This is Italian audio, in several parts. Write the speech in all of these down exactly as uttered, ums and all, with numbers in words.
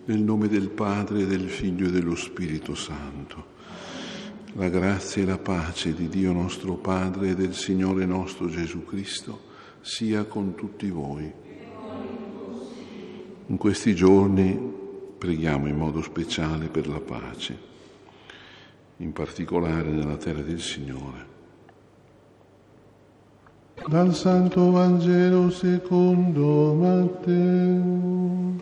Nel nome del Padre, del Figlio e dello Spirito Santo. La grazia e la pace di Dio nostro Padre e del Signore nostro Gesù Cristo sia con tutti voi. In questi giorni preghiamo in modo speciale per la pace, in particolare nella terra del Signore. Dal Santo Vangelo secondo Matteo.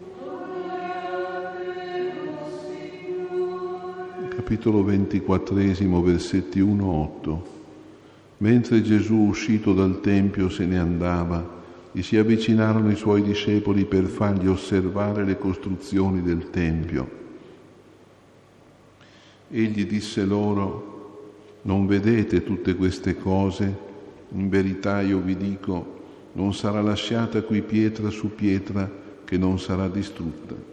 Capitolo ventiquattresimo, versetti uno a otto. Mentre Gesù, uscito dal Tempio, se ne andava, gli si avvicinarono i suoi discepoli per fargli osservare le costruzioni del Tempio. Egli disse loro: «Non vedete tutte queste cose? In verità io vi dico, non sarà lasciata qui pietra su pietra che non sarà distrutta».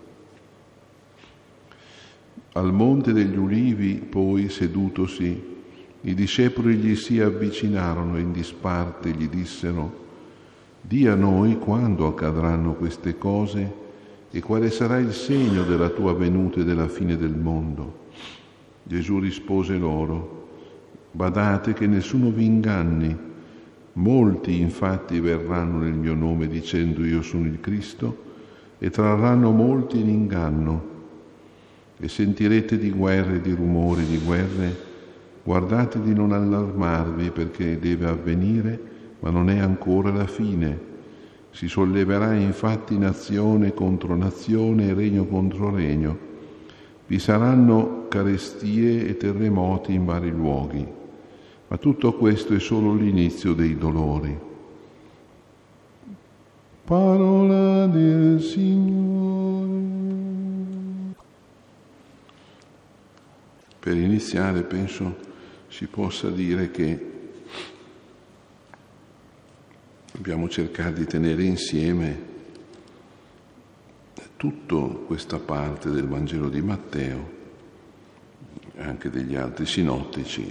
Al Monte degli Ulivi, poi, sedutosi, i discepoli gli si avvicinarono e in disparte gli dissero: «Di a noi quando accadranno queste cose e quale sarà il segno della tua venuta e della fine del mondo?» Gesù rispose loro: «Badate che nessuno vi inganni. Molti infatti verranno nel mio nome dicendo io sono il Cristo e trarranno molti in inganno. E sentirete di guerre e di rumori di guerre. Guardate di non allarmarvi, perché deve avvenire, ma non è ancora la fine. Si solleverà infatti nazione contro nazione e regno contro regno. Vi saranno carestie e terremoti in vari luoghi. Ma tutto questo è solo l'inizio dei dolori». Parola del Signore. Per iniziare penso si possa dire che dobbiamo cercare di tenere insieme tutta questa parte del Vangelo di Matteo e anche degli altri sinottici,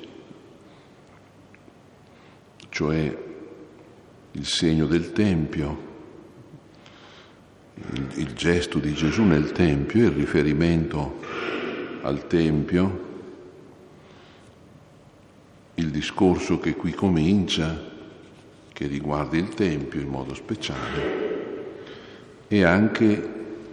cioè il segno del Tempio, il, il gesto di Gesù nel Tempio, il riferimento al Tempio, il discorso che qui comincia, che riguarda il Tempio in modo speciale, e anche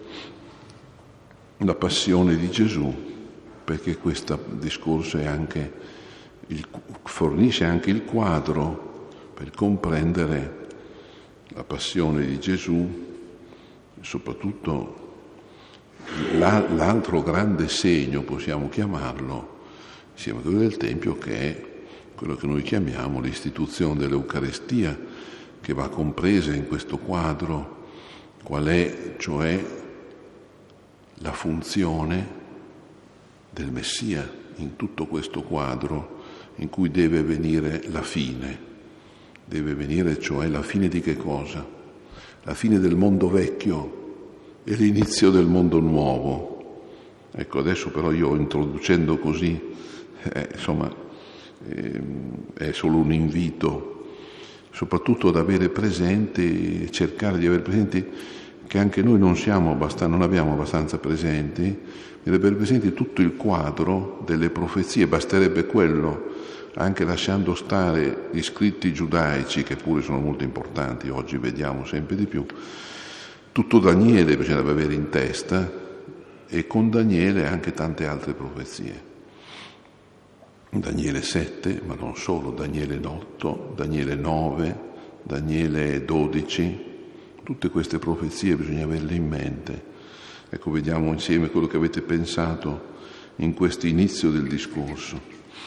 la passione di Gesù, perché questo discorso è anche il, fornisce anche il quadro per comprendere la passione di Gesù, soprattutto l'altro grande segno, possiamo chiamarlo, insieme a quello del Tempio, che è quello che noi chiamiamo l'istituzione dell'Eucaristia, che va compresa in questo quadro, qual è cioè la funzione del Messia in tutto questo quadro in cui deve venire la fine. Deve venire cioè la fine di che cosa? La fine del mondo vecchio e l'inizio del mondo nuovo. Ecco, adesso però io introducendo così, eh, insomma, è solo un invito, soprattutto ad avere presente, cercare di avere presenti che anche noi non siamo abbastanza, non abbiamo abbastanza presenti, di avere presenti tutto il quadro delle profezie. Basterebbe quello, anche lasciando stare gli scritti giudaici, che pure sono molto importanti, oggi vediamo sempre di più. Tutto Daniele bisognerebbe avere in testa, e con Daniele anche tante altre profezie. Daniele sette, ma non solo, Daniele otto, Daniele nove, Daniele dodici, tutte queste profezie bisogna averle in mente. Ecco, vediamo insieme quello che avete pensato in questo inizio del discorso.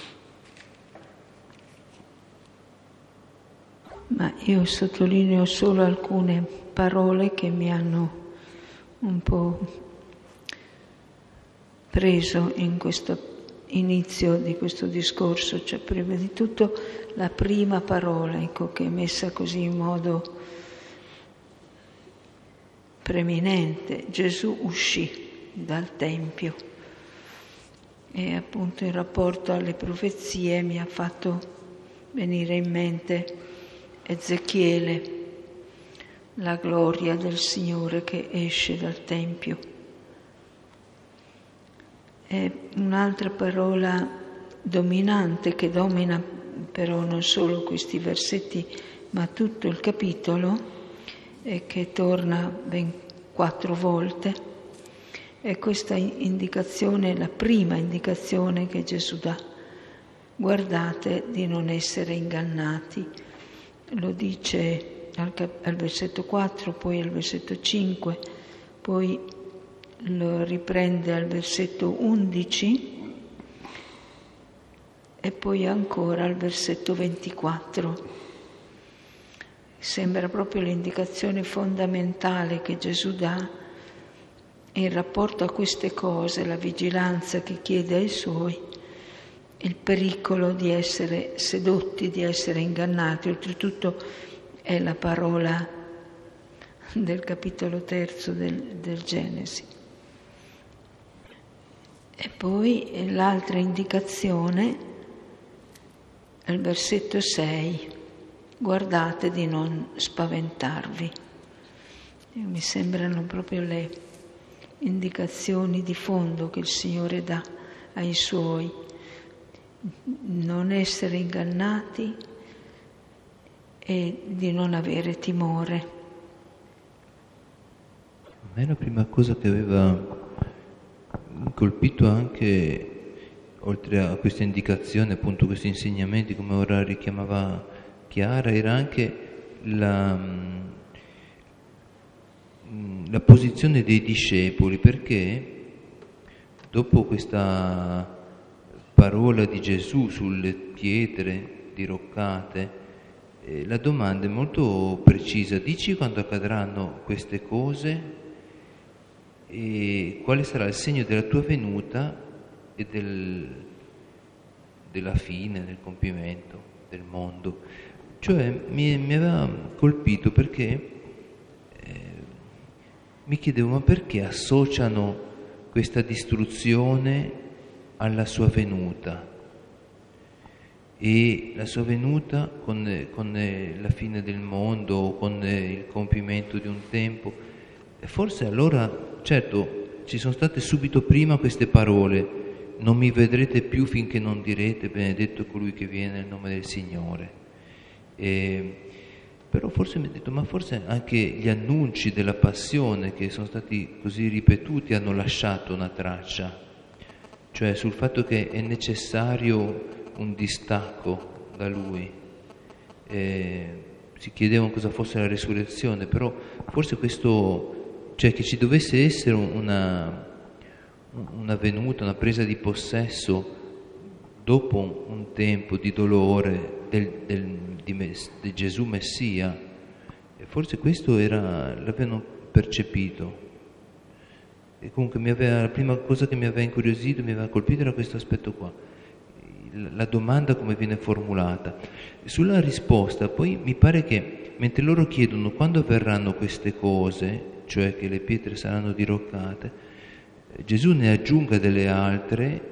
Ma io sottolineo solo alcune parole che mi hanno un po' preso in questo inizio di questo discorso, cioè prima di tutto la prima parola, ecco, che è messa così in modo preminente: Gesù uscì dal Tempio. E appunto in rapporto alle profezie mi ha fatto venire in mente Ezechiele, la gloria del Signore che esce dal Tempio. è un'altra parola dominante che domina però non solo questi versetti ma tutto il capitolo, e che torna ben quattro volte. È questa indicazione, la prima indicazione che Gesù dà: guardate di non essere ingannati. Lo dice al, cap- al versetto quattro, poi al versetto cinque, poi lo riprende al versetto undici e poi ancora al versetto ventiquattro. Sembra proprio l'indicazione fondamentale che Gesù dà in rapporto a queste cose, la vigilanza che chiede ai Suoi, il pericolo di essere sedotti, di essere ingannati. Oltretutto è la parola del capitolo terzo del, del Genesi. E poi l'altra indicazione, al versetto sei, guardate di non spaventarvi. E mi sembrano proprio le indicazioni di fondo che il Signore dà ai Suoi: non essere ingannati e di non avere timore. A me la prima cosa che aveva colpito anche, oltre a queste indicazioni, appunto questi insegnamenti, come ora richiamava Chiara, era anche la, la posizione dei discepoli, perché dopo questa parola di Gesù sulle pietre diroccate, eh, la domanda è molto precisa: dici quando accadranno queste cose e quale sarà il segno della tua venuta e del, della fine, del compimento del mondo. Cioè mi, mi aveva colpito perché eh, mi chiedevo: ma perché associano questa distruzione alla sua venuta? E la sua venuta con, con la fine del mondo, con il compimento di un tempo. E forse allora, certo, ci sono state subito prima queste parole: non mi vedrete più finché non direte benedetto colui che viene nel nome del Signore. E, però forse mi ha detto, ma forse anche gli annunci della passione che sono stati così ripetuti hanno lasciato una traccia, cioè sul fatto che è necessario un distacco da Lui. E si chiedevano cosa fosse la resurrezione, però forse questo, cioè che ci dovesse essere una, una venuta, una presa di possesso dopo un tempo di dolore del, del, di, Mess, di Gesù Messia, e forse questo era, l'avevano percepito. E comunque mi aveva, la prima cosa che mi aveva incuriosito, mi aveva colpito era questo aspetto qua, la domanda come viene formulata. Sulla risposta poi mi pare che mentre loro chiedono quando avverranno queste cose, cioè che le pietre saranno diroccate, Gesù ne aggiunga delle altre,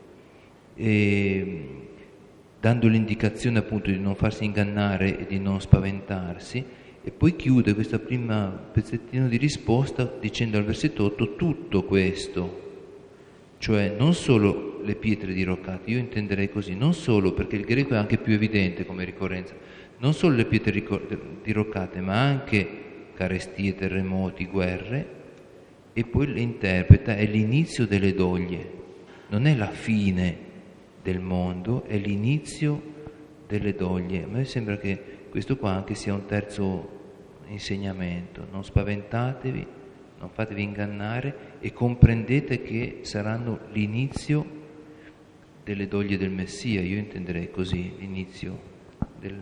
e dando l'indicazione appunto di non farsi ingannare e di non spaventarsi, e poi chiude questo primo pezzettino di risposta dicendo al versetto otto tutto questo, cioè non solo le pietre diroccate, io intenderei così, non solo, perché il greco è anche più evidente come ricorrenza, non solo le pietre diroccate, ma anche carestie, terremoti, guerre, e poi le interpreta, è l'inizio delle doglie, non è la fine del mondo, è l'inizio delle doglie. A me sembra che questo qua anche sia un terzo insegnamento: non spaventatevi, non fatevi ingannare e comprendete che saranno l'inizio delle doglie del Messia. Io intenderei così, l'inizio del...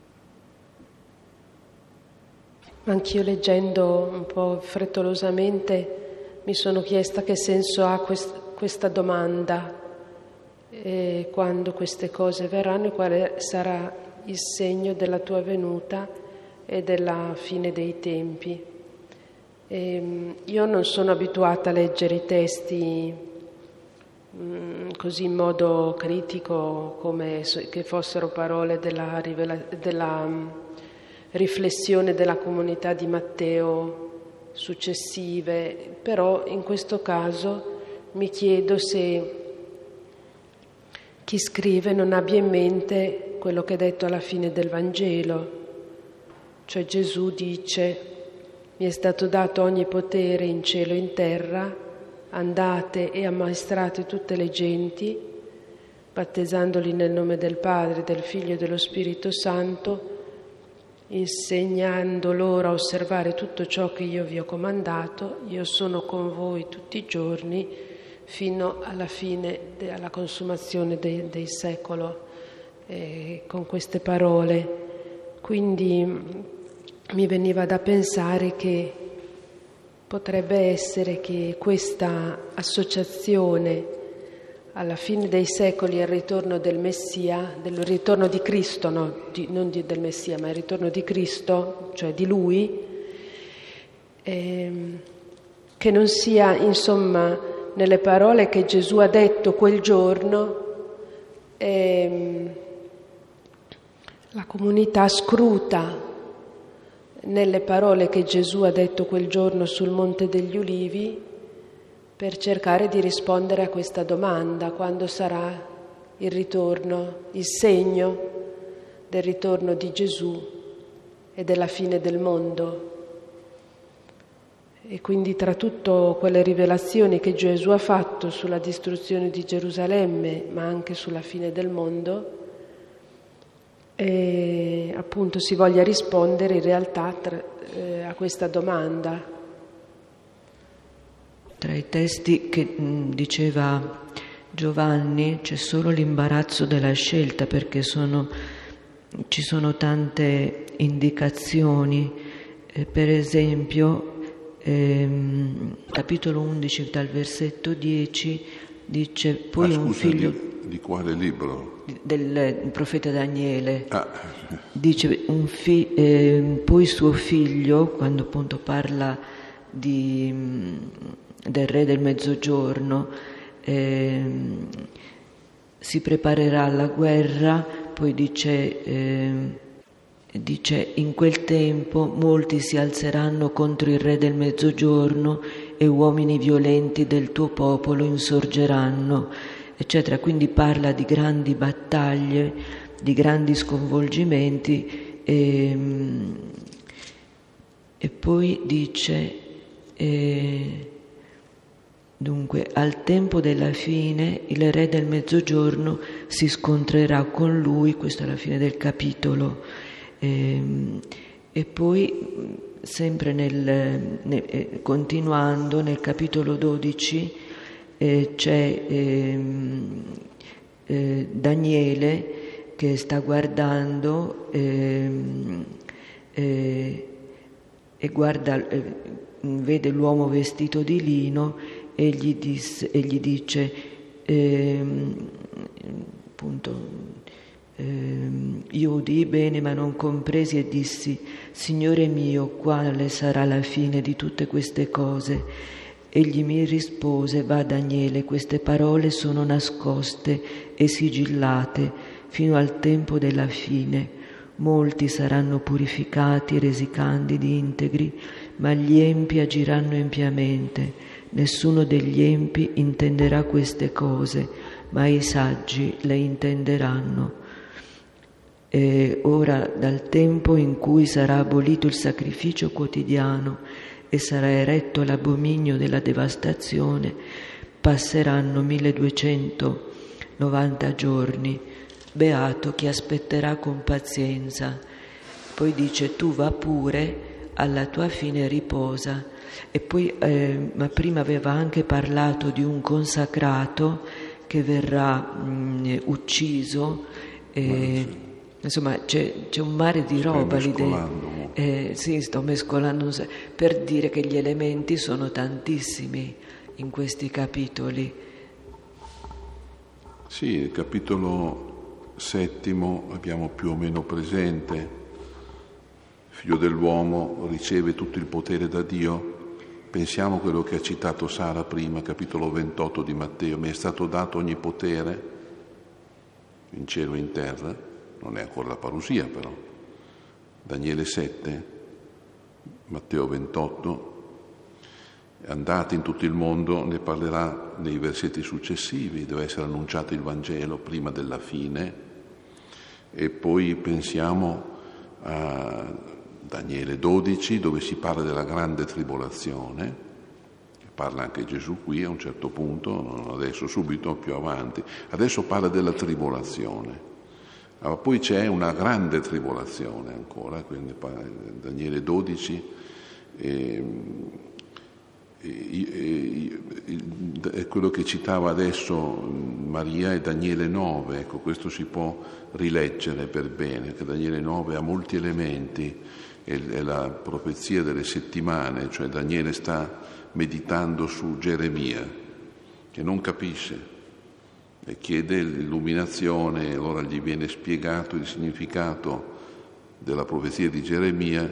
Anch'io, leggendo un po' frettolosamente, mi sono chiesta che senso ha quest- questa domanda, e quando queste cose verranno e quale sarà il segno della tua venuta e della fine dei tempi. E io non sono abituata a leggere i testi mh, così in modo critico, come che fossero parole della, rivela- della mh, riflessione della comunità di Matteo successive, però in questo caso mi chiedo se chi scrive non abbia in mente quello che è detto alla fine del Vangelo. Cioè Gesù dice: mi è stato dato ogni potere in cielo e in terra, andate e ammaestrate tutte le genti, battezzandoli nel nome del Padre, del Figlio e dello Spirito Santo, insegnando loro a osservare tutto ciò che io vi ho comandato. Io sono con voi tutti i giorni fino alla fine, alla consumazione dei, dei secolo. Eh, con queste parole. Quindi mi veniva da pensare che potrebbe essere che questa associazione alla fine dei secoli e al ritorno del Messia, del ritorno di Cristo, no, di, non di, del Messia, ma il ritorno di Cristo, cioè di Lui, ehm, che non sia, insomma, nelle parole che Gesù ha detto quel giorno, ehm, la comunità scruta nelle parole che Gesù ha detto quel giorno sul Monte degli Ulivi per cercare di rispondere a questa domanda: quando sarà il ritorno, il segno del ritorno di Gesù e della fine del mondo. E quindi tra tutte quelle rivelazioni che Gesù ha fatto sulla distruzione di Gerusalemme, ma anche sulla fine del mondo, e appunto si voglia rispondere in realtà tra, eh, a questa domanda. Tra i testi che mh, diceva Giovanni c'è solo l'imbarazzo della scelta, perché sono, ci sono tante indicazioni, eh, per esempio ehm, capitolo undici dal versetto dieci dice: poi ah, un scusa, figlio di, di quale libro? Del, del profeta Daniele. Ah. Dice un fi, eh, poi suo figlio, quando appunto parla di, del re del mezzogiorno, eh, si preparerà alla guerra. Poi dice, eh, dice in quel tempo molti si alzeranno contro il re del mezzogiorno e uomini violenti del tuo popolo insorgeranno, eccetera. Quindi parla di grandi battaglie, di grandi sconvolgimenti, e, e poi dice eh, dunque al tempo della fine il re del mezzogiorno si scontrerà con lui. Questo è la fine del capitolo. E, e poi sempre nel, nel, eh, continuando nel capitolo dodici eh, c'è eh, eh, Daniele che sta guardando eh, eh, e guarda, eh, vede l'uomo vestito di lino e gli, disse, e gli dice eh, appunto eh, io udii bene ma non compresi e dissi: Signore mio, quale sarà la fine di tutte queste cose? Egli mi rispose: va Daniele, queste parole sono nascoste e sigillate fino al tempo della fine. Molti saranno purificati, resi candidi, integri, ma gli empi agiranno empiamente. Nessuno degli empi intenderà queste cose, ma i saggi le intenderanno. E ora, dal tempo in cui sarà abolito il sacrificio quotidiano e sarà eretto l'abominio della devastazione, passeranno milleduecentonovanta giorni. Beato chi aspetterà con pazienza. Poi dice: tu va pure, alla tua fine riposa. E poi, eh, ma prima aveva anche parlato di un consacrato che verrà mh, ucciso. Eh, insomma, c'è, c'è un mare di roba lì dentro. Eh, sì, sto mescolando per dire che gli elementi sono tantissimi in questi capitoli. Sì, il capitolo settimo abbiamo più o meno presente: figlio dell'uomo riceve tutto il potere da Dio. Pensiamo a quello che ha citato Sara prima, capitolo ventotto di Matteo: mi è stato dato ogni potere in cielo e in terra. Non è ancora la parusia, però. Daniele sette, Matteo ventotto. andate in tutto il mondo, ne parlerà nei versetti successivi, deve essere annunciato il Vangelo prima della fine. E poi pensiamo a Daniele dodici, dove si parla della grande tribolazione, parla anche Gesù qui a un certo punto, non adesso, subito, più avanti. Adesso parla della tribolazione. Ma poi c'è una grande tribolazione ancora, quindi Daniele dodici e, e, e, è quello che citava adesso Maria, e Daniele nove, ecco, questo si può rileggere per bene, che Daniele nove ha molti elementi, è, è la profezia delle settimane, cioè Daniele sta meditando su Geremia, che non capisce, e chiede l'illuminazione, e allora gli viene spiegato il significato della profezia di Geremia,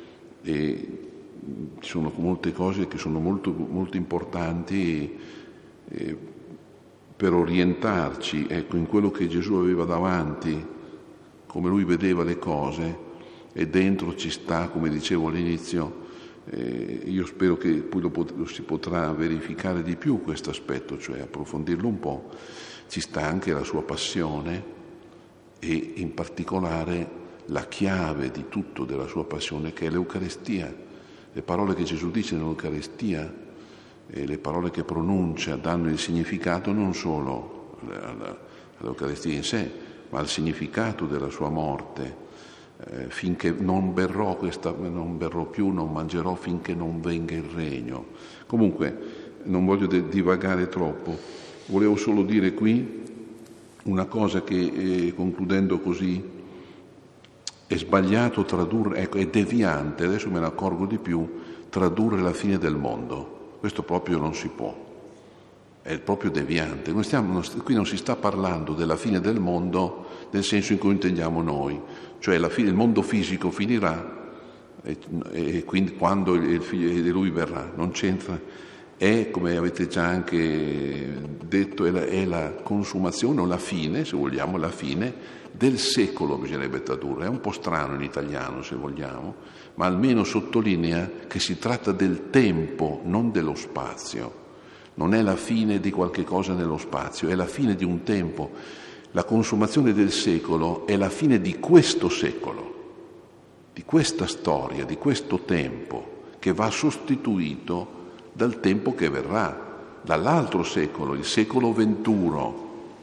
e ci sono molte cose che sono molto, molto importanti eh, per orientarci, ecco, in quello che Gesù aveva davanti, come lui vedeva le cose, e dentro ci sta, come dicevo all'inizio, eh, io spero che poi lo, pot- lo si potrà verificare di più questo aspetto, cioè approfondirlo un po'. Ci sta anche la sua passione, e in particolare la chiave di tutto della sua passione, che è l'Eucaristia. Le parole che Gesù dice nell'Eucaristia e le parole che pronuncia danno il significato non solo alla, all'Eucaristia in sé, ma al significato della sua morte. Eh, finché non berrò, questa, non berrò più, non mangerò finché non venga il regno. Comunque non voglio de- divagare troppo. Volevo solo dire qui una cosa che, eh, concludendo così, è sbagliato tradurre, ecco, è deviante, adesso me ne accorgo di più, tradurre la fine del mondo. Questo proprio non si può, è proprio deviante. Noi stiamo, qui non si sta parlando della fine del mondo nel senso in cui intendiamo noi, cioè la fine, il mondo fisico finirà e, e quindi quando il figlio di lui verrà, non c'entra. È, come avete già anche detto, è la, è la consumazione o la fine, se vogliamo, la fine del secolo, bisognerebbe tradurre. È un po' strano in italiano, se vogliamo, ma almeno sottolinea che si tratta del tempo, non dello spazio. Non è la fine di qualche cosa nello spazio, è la fine di un tempo. La consumazione del secolo è la fine di questo secolo, di questa storia, di questo tempo, che va sostituito dal tempo che verrà, dall'altro secolo, il secolo venturo.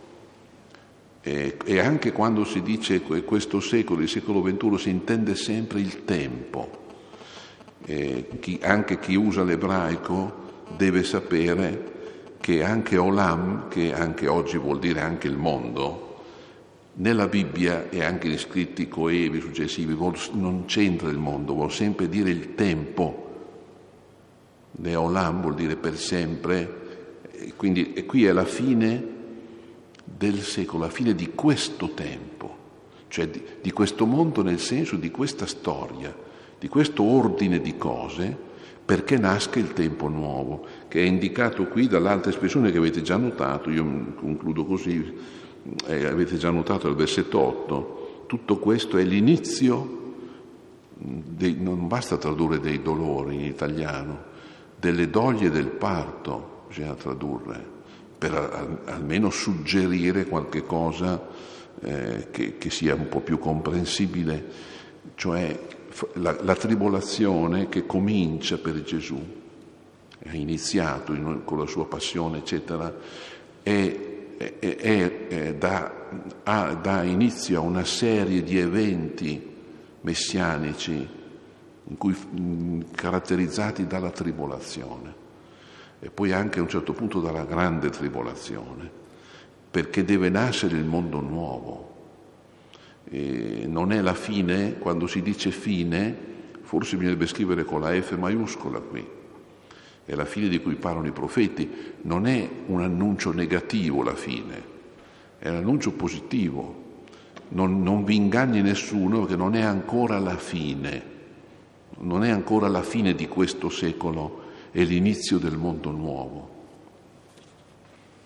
E, e anche quando si dice questo secolo, il secolo venturo, si intende sempre il tempo. E chi, anche chi usa l'ebraico deve sapere che anche Olam, che anche oggi vuol dire anche il mondo, nella Bibbia e anche in scritti coevi successivi non c'entra il mondo, vuol sempre dire il tempo. Neolam vuol dire per sempre, e quindi e qui è la fine del secolo, la fine di questo tempo, cioè di, di questo mondo nel senso di questa storia, di questo ordine di cose, perché nasca il tempo nuovo, che è indicato qui dall'altra espressione che avete già notato. Io concludo così, eh, avete già notato al versetto otto, tutto questo è l'inizio, dei, non basta tradurre dei dolori in italiano, delle doglie del parto, bisogna tradurre, per al, almeno suggerire qualche cosa eh, che, che sia un po' più comprensibile, cioè la, la tribolazione che comincia per Gesù, è iniziato in, con la sua passione, eccetera, è, è, è, è da, ha, dà inizio a una serie di eventi messianici in cui, mh, caratterizzati dalla tribolazione, e poi anche a un certo punto dalla grande tribolazione, perché deve nascere il mondo nuovo. E non è la fine, quando si dice fine, forse bisognerebbe scrivere con la F maiuscola qui, è la fine di cui parlano i profeti, non è un annuncio negativo la fine, è un annuncio positivo. Non, non vi inganni nessuno, perché non è ancora la fine. Non è ancora la fine di questo secolo, è l'inizio del mondo nuovo.